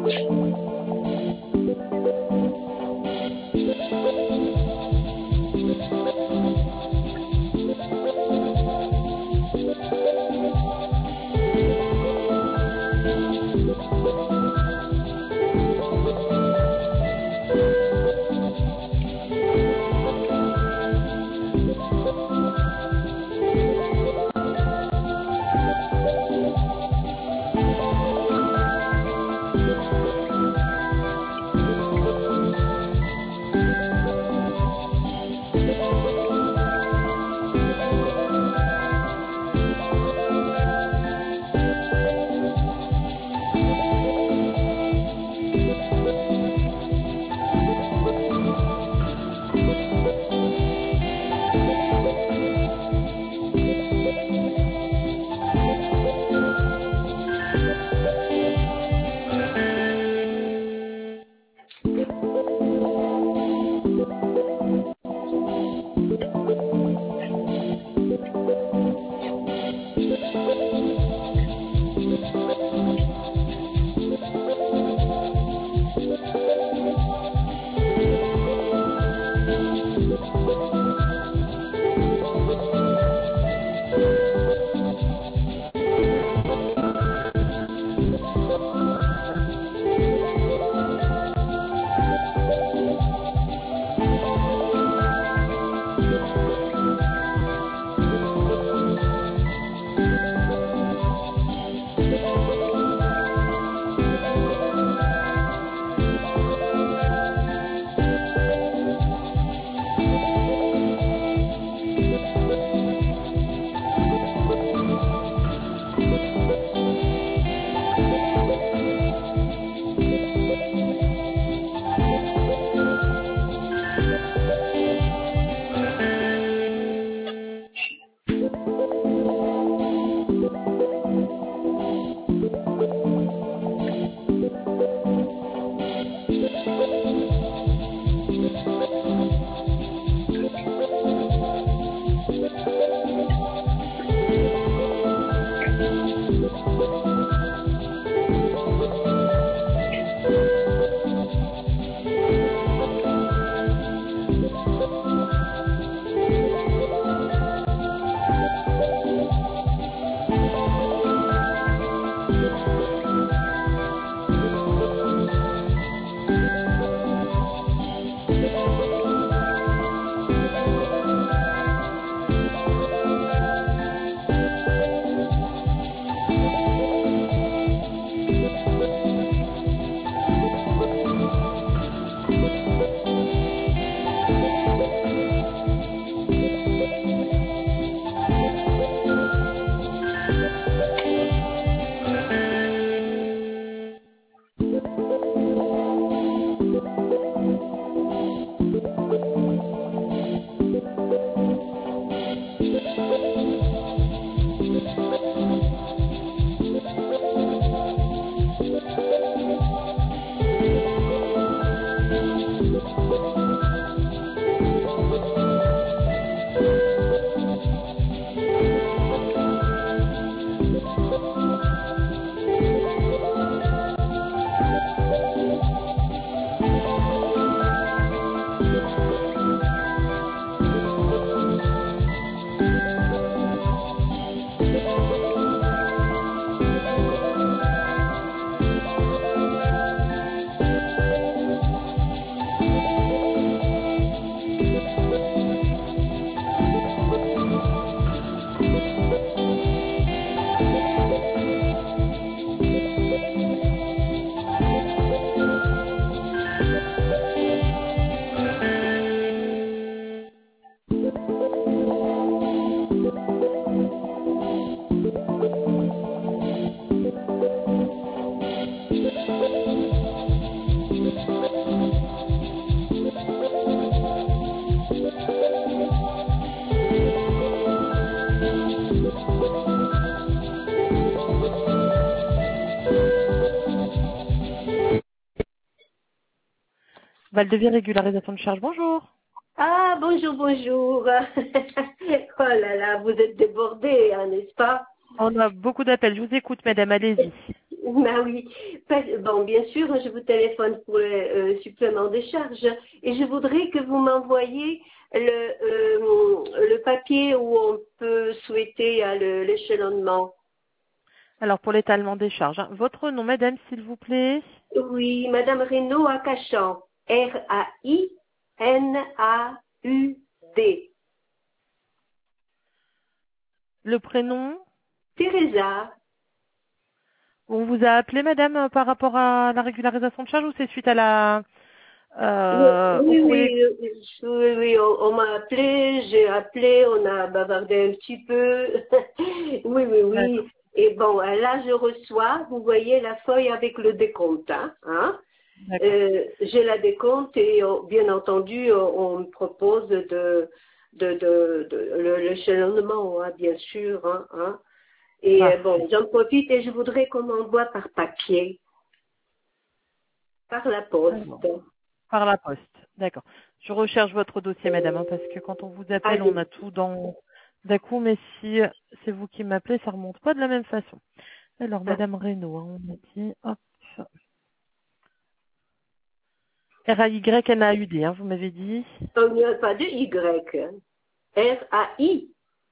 Valdevie régularisation de charge, bonjour. Ah, bonjour, bonjour. Oh là là, vous êtes débordés, hein, n'est-ce pas? On a beaucoup d'appels, je vous écoute madame, allez-y. Bah oui. Bon, bien sûr, je vous téléphone pour le supplément de charge et je voudrais que vous m'envoyiez le papier où on peut souhaiter l'échelonnement. Alors, pour l'étalement des charges, hein. Votre nom, madame, s'il vous plaît. Oui, Madame Reynaud à Cachan. R-A-I-N-A-U-D. Le prénom. Teresa. On vous a appelé, madame, par rapport à la régularisation de charges ou c'est suite à Oui, au oui, courrier? oui, on m'a appelé, j'ai appelé, on a bavardé un petit peu. Oui, oui, oui. D'accord. Et bon, là, je reçois, vous voyez la feuille avec le décompte. Hein. D'accord. J'ai la décompte et bien entendu, on me propose l'échelonnement, hein, bien sûr. Hein. Et bon, Parfait. j'en profite et je voudrais qu'on m'envoie par papier, par la Alors, poste. par la poste. D'accord. Je recherche votre dossier, madame, hein, parce que quand on vous appelle, on Allez. a tout d'un coup, mais si c'est vous qui m'appelez, ça remonte pas de la même façon. Alors, madame Reynaud, hein, on a dit, hop, R-A-Y-N-A-U-D, hein, vous m'avez dit. Il n'y a pas de Y. R-A-I.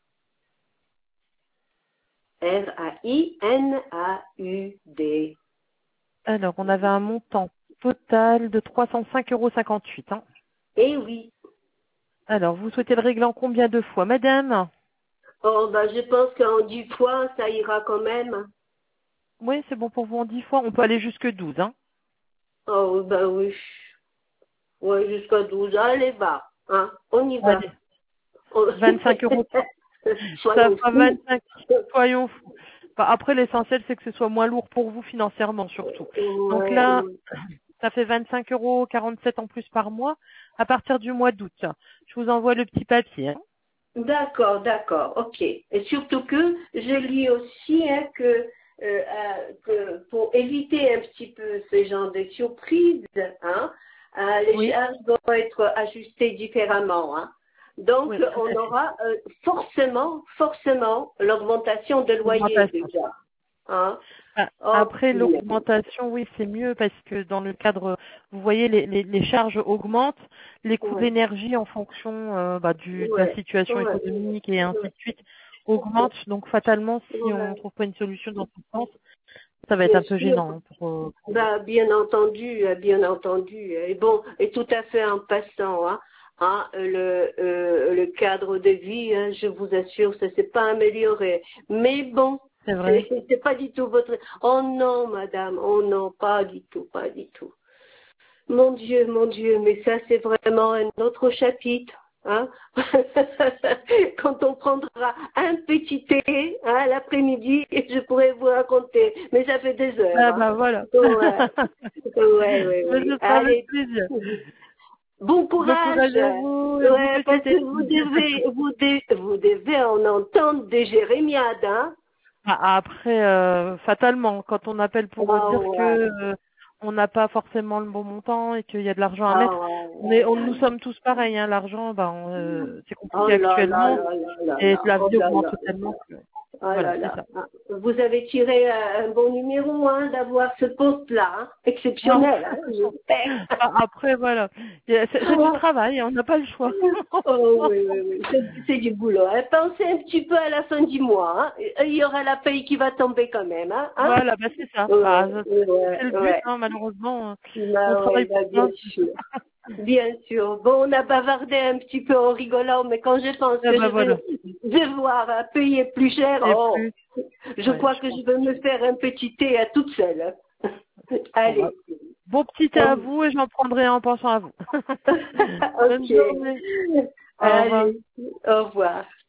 R-A-I-N-A-U-D. Alors, on avait un montant total de 305,58 €, hein. Eh oui. Alors, vous souhaitez le régler en combien de fois, madame? Oh, bah, je pense qu'en 10 fois, ça ira quand même. Oui, c'est bon pour vous en 10 fois. On peut aller jusque 12, hein. Oh, bah oui. Ouais, jusqu'à 12. Allez, va. Hein, on y va. Allez, On- 25 €. Ça Soyons fera fous. 25. Soyons fous. Enfin, après, l'essentiel, c'est que ce soit moins lourd pour vous financièrement, surtout. Donc Ouais, là, ouais. ça fait 25,47 € en plus par mois à partir du mois d'août. Je vous envoie le petit papier, hein. D'accord, d'accord, ok. Et surtout que je lis aussi hein, que pour éviter un petit peu ce genre de surprises, hein, les Oui, charges vont être ajustées différemment. Hein. Donc, oui, tout on à fait. aura forcément l'augmentation de loyer Augmentation. déjà. Hein. Après, Ok. l'augmentation, oui, c'est mieux parce que dans le cadre, vous voyez, les charges augmentent, les coûts de Ouais, l'énergie en fonction de la ouais, situation ouais, économique et ainsi ouais, de suite augmentent. Donc, fatalement, si on ne ouais. trouve pas une solution dans ce sens, ça va être Bien un peu sûr. gênant, hein, pour vous. Bah, bien entendu, bien entendu. Et bon, et tout à fait en passant, le cadre de vie, hein, je vous assure, ça s'est pas amélioré. Mais bon, C'est vrai. c'est pas du tout votre. Oh non, madame, oh non, pas du tout, pas du tout. Mon Dieu, mais ça c'est vraiment un autre chapitre. Hein. Quand on prendra un petit thé hein, l'après-midi, je pourrais vous raconter, mais ça fait des heures. Ah Hein. bah voilà. Ouais, Mais ouais. ce sera avec Allez, plaisir. bon Bon courage. courage à vous et bon Ouais, petit parce que thé. vous devez en entendre des jérémiades, hein. Après, fatalement, quand on appelle pour Ah dire que ouais, on n'a pas forcément le bon montant et qu'il y a de l'argent à ah mettre, ouais, nous sommes tous pareils, hein, l'argent, c'est oh compliqué là là actuellement là là là et là, la oh vie là augmente là. tellement que Oh voilà, là c'est là. ça. Ah, vous avez tiré un bon numéro hein, d'avoir ce poste-là. Hein. Non. Exceptionnel. Hein, j'espère. Après, voilà, c'est du travail, hein, on n'a pas le choix. Oh oui, oui, oui. C'est du boulot. Hein. Pensez un petit peu à la fin du mois. Hein. Il y aura la paye qui va tomber quand même. Hein. Hein. Voilà, c'est ça. Ouais, C'est ouais, le but, ouais. hein, malheureusement, on Bah, ouais, travaille bah, pour bien ça. sûr. Bien sûr. Bon, on a bavardé un petit peu en rigolant, mais quand je pense Eh que je ben vais voilà, devoir payer plus cher, et oh, plus, je ouais, crois je que je vais comprends. me faire un petit thé à toute seule. Bon, bah, Allez. bon petit thé à Oh. vous et j'en prendrai en pensant à vous. Bonne Ok. journée. Au revoir. Allez. Au revoir.